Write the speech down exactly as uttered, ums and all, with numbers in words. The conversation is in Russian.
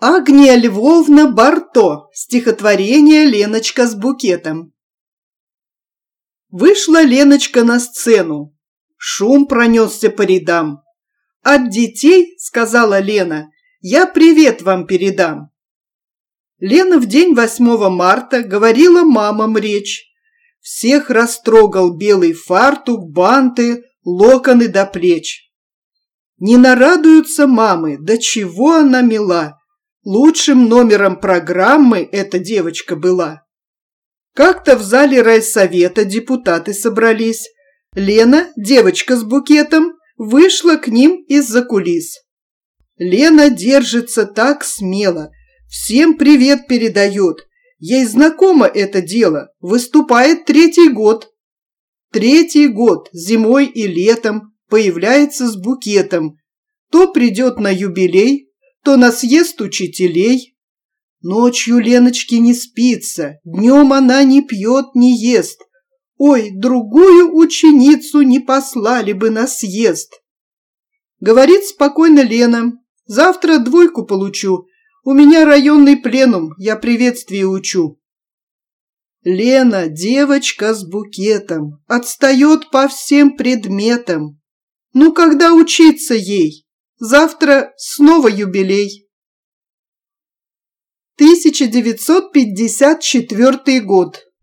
Агния Львовна Барто. Стихотворение «Леночка с букетом». Вышла Леночка на сцену. Шум пронесся по рядам. «От детей, — сказала Лена, — я привет вам передам». Лена в день восьмого марта говорила мамам речь. Всех растрогал белый фартук, банты, локоны до плеч. Не нарадуются мамы, до чего она мила. Лучшим номером программы эта девочка была. Как-то в зале райсовета депутаты собрались. Лена, девочка с букетом, вышла к ним из-за кулис. Лена держится так смело, всем привет передает. Ей знакомо это дело, выступает третий год. Третий год, зимой и летом, появляется с букетом. То придет на юбилей, то на съезд учителей. Ночью Леночке не спится, днем она не пьет, не ест. Ой, другую ученицу не послали бы на съезд. Говорит спокойно Лена: завтра двойку получу, у меня районный пленум, я приветствие учу. Лена, девочка с букетом, отстает по всем предметам. Ну когда учиться ей? Завтра снова юбилей. тысяча девятьсот пятьдесят четвёртый год.